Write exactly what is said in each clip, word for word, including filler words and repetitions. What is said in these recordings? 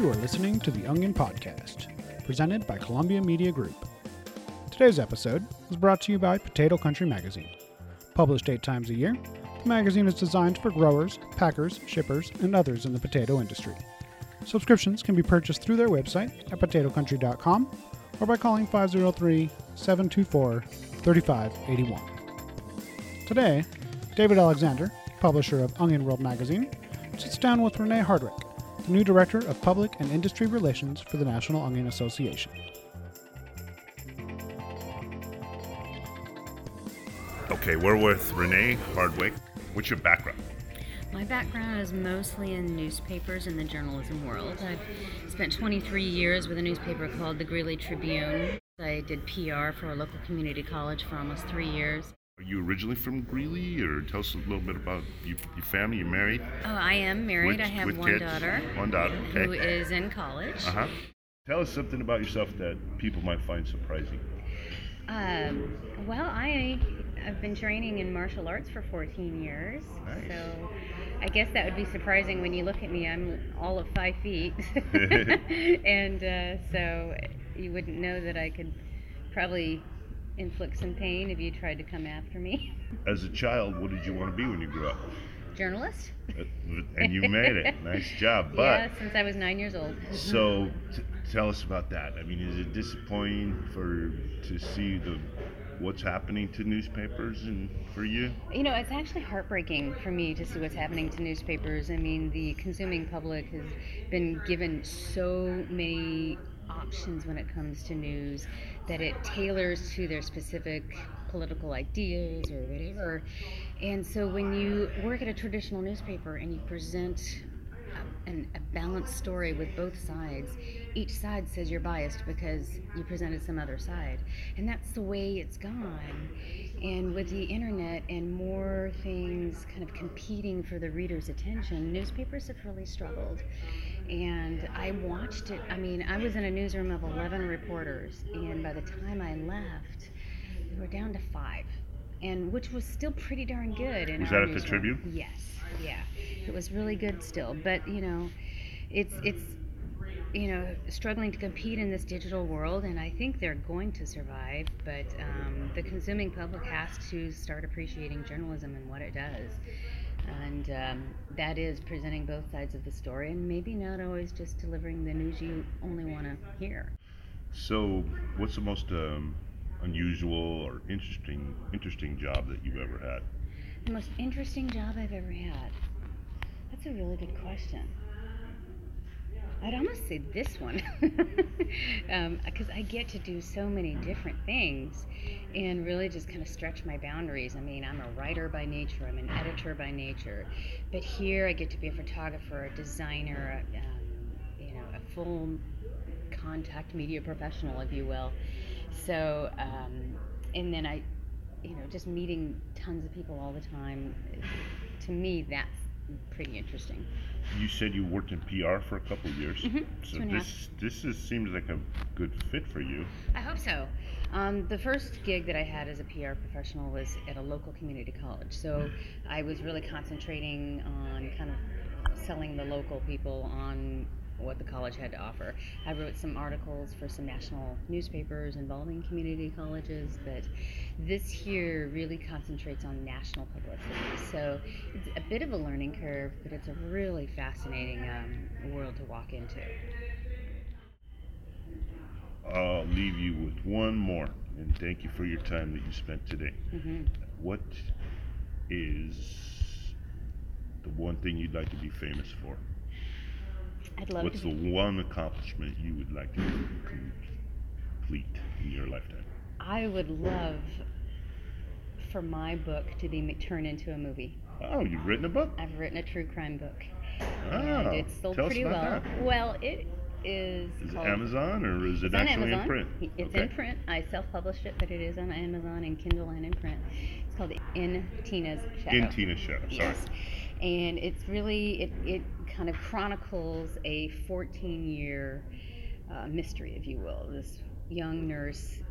You are listening to the Onion Podcast, presented by Columbia Media Group. Today's episode is brought to you by Potato Country Magazine. Published eight times a year, the magazine is designed for growers, packers, shippers, and others in the potato industry. Subscriptions can be purchased through their website at potato country dot com or by calling five oh three, seven two four, three five eight one. Today, David Alexander, publisher of Onion World magazine, sits down with Renee Hardwick, the new Director of Public and Industry Relations for the National Onion Association. Okay, we're with Renee Hardwick. What's your background? My background is mostly in newspapers in the journalism world. I've spent twenty-three years with a newspaper called the Greeley Tribune. I did P R for a local community college for almost three years. Are you originally from Greeley, or tell us a little bit about you, your family? You're married? Oh, I am married. With, I have with one kids? daughter. One daughter, okay. Who is in college. Uh-huh. Tell us something about yourself that people might find surprising. Um, well, I have been training in martial arts for fourteen years. Nice. So I guess that would be surprising when you look at me. I'm all of five feet. and uh, so you wouldn't know that I could probably inflict some pain if you tried to come after me. As a child, what did you want to be when you grew up? Journalist. Uh, and you made it. Nice job. But Yeah, since I was nine years old. So t- tell us about that. I mean, is it disappointing for to see the what's happening to newspapers and for you? You know, it's actually heartbreaking for me to see what's happening to newspapers. I mean, the consuming public has been given so many options when it comes to news that it tailors to their specific political ideas or whatever. And so when you work at a traditional newspaper and you present a, an, a balanced story with both sides, each side says you're biased because you presented some other side. And that's the way it's gone. And with the internet and more things kind of competing for the reader's attention, newspapers have really struggled. And I watched it. I mean, I was in a newsroom of eleven reporters, and by the time I left, we were down to five, and which was still pretty darn good. In Was our that at the newsroom. Tribune? Yes, yeah, it was really good still. But you know, it's it's you know struggling to compete in this digital world, and I think they're going to survive. But um, the consuming public has to start appreciating journalism and what it does. And um, that is presenting both sides of the story, and maybe not always just delivering the news you only want to hear. So, what's the most um, unusual or interesting interesting job that you've ever had? The most interesting job I've ever had? That's a really good question. I'd almost say this one, because um, I get to do so many different things and really just kind of stretch my boundaries. I mean, I'm a writer by nature, I'm an editor by nature, but here I get to be a photographer, a designer, a, um, you know, a full contact media professional, if you will. So, um, and then I, you know, just meeting tons of people all the time. To me, that's pretty interesting. You said you worked in P R for a couple of years, mm-hmm. so Two and a half. this this is, seems like a good fit for you. I hope so. Um, the first gig that I had as a P R professional was at a local community college, so I was really concentrating on kind of selling the local people on what the college had to offer. I wrote some articles for some national newspapers involving community colleges, but this here really concentrates on national publicity. So it's a bit of a learning curve, but it's a really fascinating um, world to walk into. I'll leave you with one more, and thank you for your time that you spent today. Mm-hmm. What is the one thing you'd like to be famous for? I'd love What's to the one accomplishment you would like to complete in your lifetime? I would love for my book to be turned into a movie. Oh, you've written a book? I've written a true crime book. Oh, and it's sold tell us pretty about well. that. Well, it is Is it called Amazon, or is it it's on actually Amazon. in print? It's Okay. in print. I self-published it, but it is on Amazon and Kindle and in print. It's called In Tina's Shadow. In Tina's Shadow, sorry. Yes. And it's really, it, it kind of chronicles a fourteen-year uh, mystery, if you will. This young nurse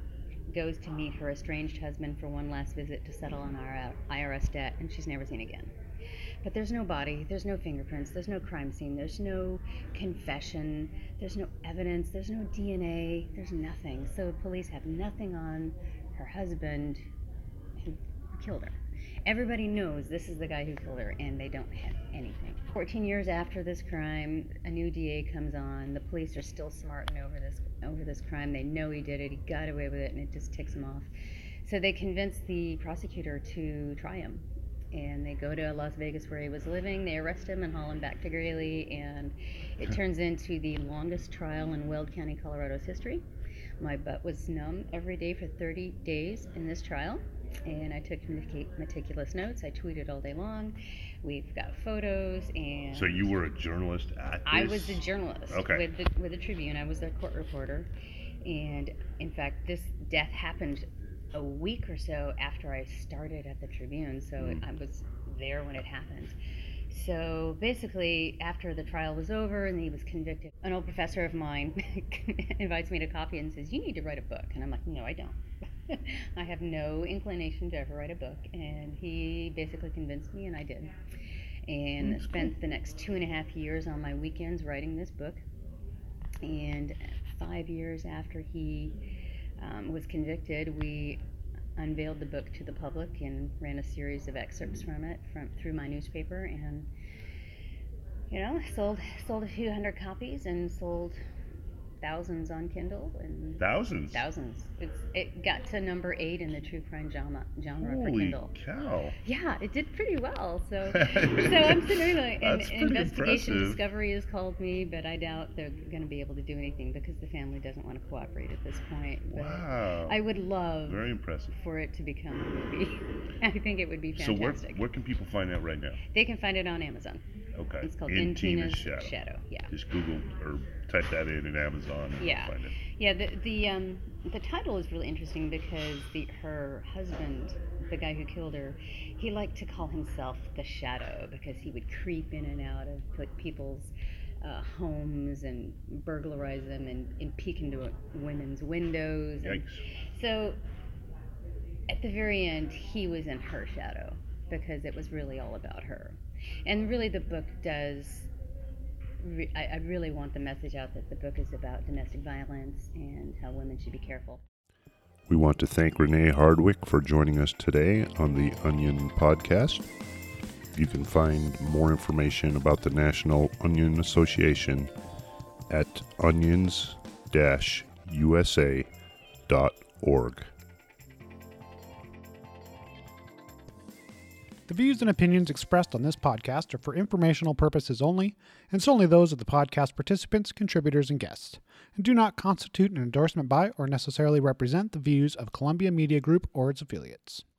goes to meet her estranged husband for one last visit to settle on our I R S debt, and she's never seen again. But there's no body, there's no fingerprints, there's no crime scene, there's no confession, there's no evidence, there's no D N A, there's nothing. So police have nothing on her husband who killed her. Everybody knows this is the guy who killed her, and they don't have anything. fourteen years after this crime, a new D A comes on. The police are still smarting over this over this crime. They know he did it, he got away with it, and it just ticks him off. So they convince the prosecutor to try him. And they go to Las Vegas where he was living, they arrest him and haul him back to Greeley, and it turns into the longest trial in Weld County, Colorado's history. My butt was numb every day for thirty days in this trial, and I took meticulous notes. I tweeted all day long. We've got photos, and... So you were a journalist at this? I was a journalist okay. with, the, with the Tribune. I was a court reporter, and in fact, this death happened a week or so after I started at the Tribune, so mm. I was there when it happened. So basically, after the trial was over and he was convicted, an old professor of mine invites me to coffee and says, "You need to write a book." And I'm like, "No, I don't. I have no inclination to ever write a book." And he basically convinced me, and I did. And That's spent cool. the next two and a half years on my weekends writing this book. And five years after he Um, was convicted, we unveiled the book to the public and ran a series of excerpts from it from through my newspaper, and you know sold sold a few hundred copies and sold thousands on Kindle and thousands thousands. It's, it got to number eight in the true crime genre, genre Holy for Kindle. Cow! Yeah, it did pretty well. So, so I'm sitting there, and Investigation impressive. Discovery has called me, but I doubt they're going to be able to do anything because the family doesn't want to cooperate at this point. But wow! I would love very impressive for it to become a movie. I think it would be fantastic. So where where can people find that right now? They can find it on Amazon. Okay. It's called In, In Tina's, Tina's Shadow. Shadow. Yeah. Just Google or type that in in Amazon and yeah. find it. Yeah. The the um the title is really interesting because the her husband, the guy who killed her, he liked to call himself the Shadow because he would creep in and out of put people's uh, homes and burglarize them and, and peek into women's windows. And Yikes. So at the very end, he was in her shadow because it was really all about her. And really the book does, re- I, I really want the message out that the book is about domestic violence and how women should be careful. We want to thank Renee Hardwick for joining us today on the Onion Podcast. You can find more information about the National Onion Association at onions dash u s a dot org. The views and opinions expressed on this podcast are for informational purposes only, and solely those of the podcast participants, contributors, and guests, and do not constitute an endorsement by or necessarily represent the views of Columbia Media Group or its affiliates.